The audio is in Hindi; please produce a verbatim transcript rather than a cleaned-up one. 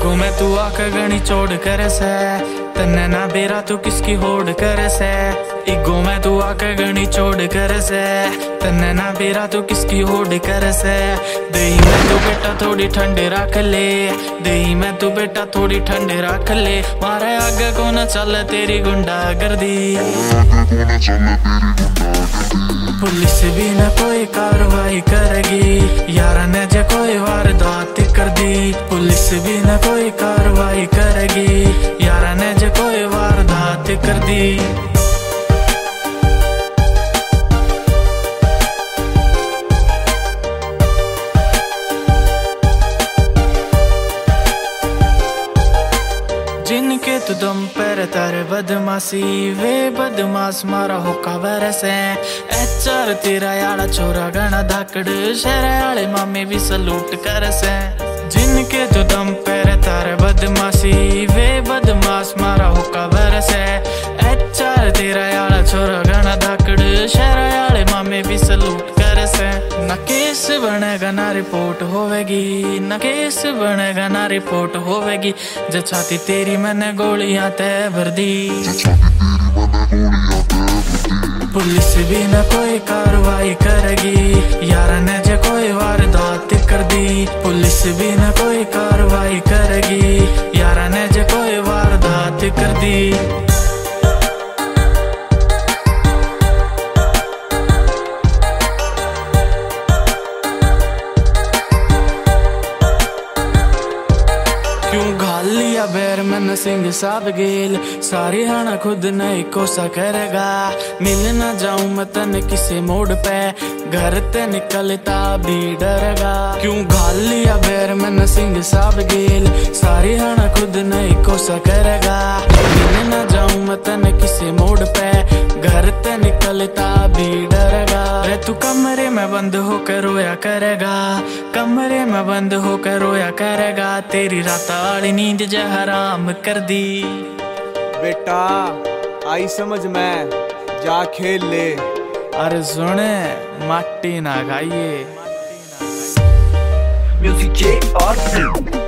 इगो में तू आके गणी चोड़ कर से, तन्ने ना बेरा तू किसकी होड़ कर से। इगो में तू आके गणी चोड़ कर से, तन्ने ना बेरा तू किसकी होड़ कर से। दही में तू बेटा थोड़ी ठंडे रख ले, दही में तू बेटा थोड़ी ठंडे रख ले। मारे आगे को न चल तेरी गुंडा गर्दी, पुलिस भी न कोई कार्रवाई करेगी, यार ने जे कोई वारदात कर दी। पुलिस भी न कोई कार्रवाई करेगी, यार ने जे कोई वारदात कर दी। जिनके तू दम पर तारे बदमाशी, वे बदमाश मारा होका बरसे। एचआर तेरा याड़ा छोरा गणा धाकड़, शहर आले मामे भी सलूट कर से। जिनके तू दम पर तारे बदमाशी, वे बदमाश मारा होका बरसे। एचआर तेरा याड़ा छोरा गणा धाकड़, शहर आले मामे भी सलूट कर से। न केस बनेगा ना रिपोर्ट होवेगी, न केस बनेगा ना रिपोर्ट होवेगी। जो छाती तेरी मैंने गोलियां तय भर दी, पुलिस भी न कोई कार्रवाई करेगी, यार ने जो कोई वारदात कर दी। पुलिस भी न कोई कार्रवाई करेगी, यार ने जो कोई वारदात कर दी। क्यों घाल लिया बैर में सिंह साहब गेल, सारी हाना खुद नहीं कोसा करेगा। मिल न जाऊं मैं तन किसी मोड़ पे, घर ते निकलता भी डरेगा। क्यों घाल लिया बैर में सिंह साहब गेल, सारी हाना खुद नहीं कोसा करेगा। मिल न जाऊं मैं तन किसी मोड़ पे, घर ते निकलता भी डरेगा। रे तू कमरे में बंद होकर रोया करेगा, कमरे में बंद होकर रोया करेगा। तेरी रात वाली नींद जो हराम कर दी। बेटा आई समझ में, जा खेल ले। अरे सुने माटी ना खाइए। म्यूजिक और